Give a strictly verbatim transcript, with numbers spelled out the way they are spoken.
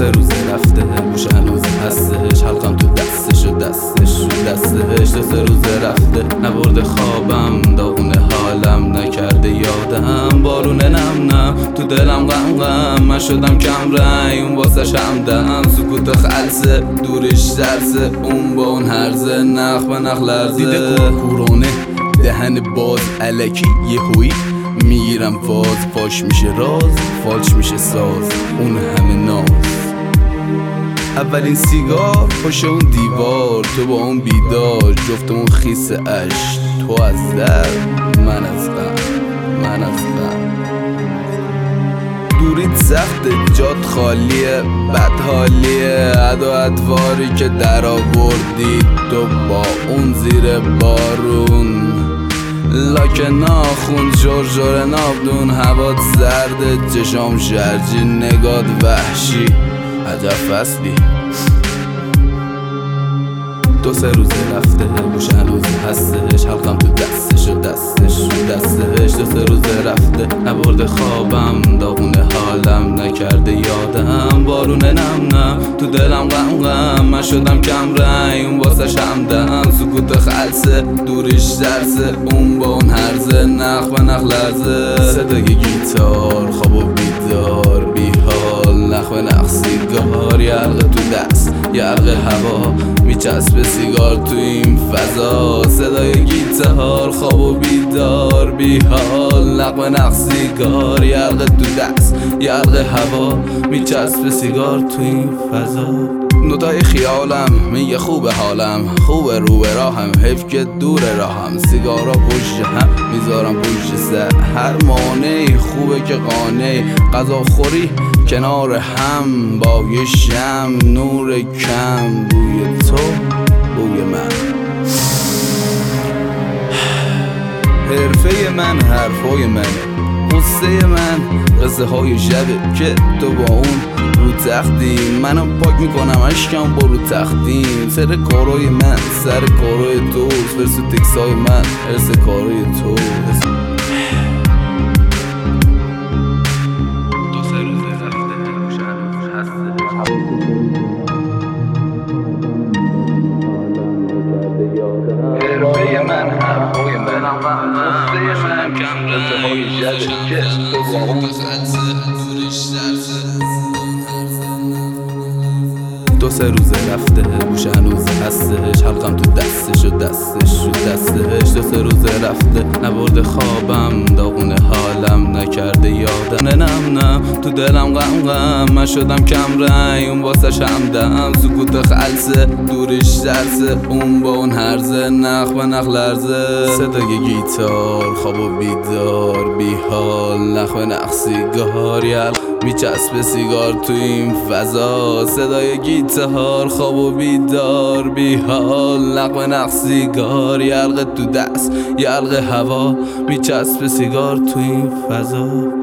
سه روزه رفته گوش هنوز هستش، حلقم تو دستش و دستش رو دستش. دو سه روزه رفته نبرده خوابم، داغونه حالم نکرده یادم. بارونه نم نم تو دلم غم غم، من شدم کم رنگ اون واسش همدم. سکوت خلصه دورش درسه، اون با اون هرزه نخ به نخ لرزه. دیده کورونه دهن باز الکی یه هوی میگیرم فاز، پاش میشه راز فالش میشه ساز، اون همه ناز. اولین سیگار پشت اون دیوار، تو با اون بیدار جفتمون خیس اش. تو از در من از غم، من از غم. دوریت سخته جات خالیه، بد حالیه. عد و ادواری که در آوردی تو با اون زیر بارون. لاک ناخون جور جور نابدون، هوات زرده چشام شرجی نگات وحشی. عجب فصلی. دو سه روزه رفته گوش هنوز هستش، حلقم تو دستش و دستش رو دستش. دو سه روزه رفته نبرده خوابم، داغونه حالم نکرده یادم. بارونه نم نم تو دلم غم غم، من شدم کم رنگ اون واسش همدم. سکوت خلصه دورش درسه، اون با اون هرزه نخ به نخ لرزه. صدای گیتار خواب و بیدار بی حال، نخ به نخ سیگار. یه حلقه تو دست یه حلقه هوا، میچسبه سیگار تو این فضا. صدای گیتار خواب و بیدار بی حال، نقم نقص سیگار. یه حلقه تو دست یه حلقه هوا، میچسبه سیگار تو این فضا. نوتای خیالم میگه خوبه حالم، خوبه رو به راهم، حیف که دور راهم. سیگارا پشت هم میذارم پشت سر، هر مانعی خوبه که قانعی. غذا خوری کنار هم با یه شم، نور کم بوی تو بوی من. حرفه من حرفای منه، قصه من قصه های شبه که تو با اون رو تختی. منم پاک میکنم عشقم با رو تختیم. سر کارای من سر کارای تو، فرس و تکسای من ارس کارای تو. حرفه من حرفای من، قصه من قصه های شبه که تو با اون. دو سه روزه رفته گوش هنوز هستش، حلقم تو دستش و دستش رو دستش. دو سه روزه رفته نبرده خوابم، داغونه حالم نکرده یادم. نم نم تو دلم غم غم، من شدم کم رنگ اون واسش همدم. سکوت خلصه دورش درسه، اون با اون هرزه نخ به نخ لرزه. صدای گیتار خواب و بیدار بی حال، نخ به نخ سیگار. میچسبه سیگار تو این فضا. صدای گیتار خواب و بیدار بی حال، نقم نقص سیگار. یه حلقه تو دست یه حلقه هوا، میچسبه سیگار تو این فضا.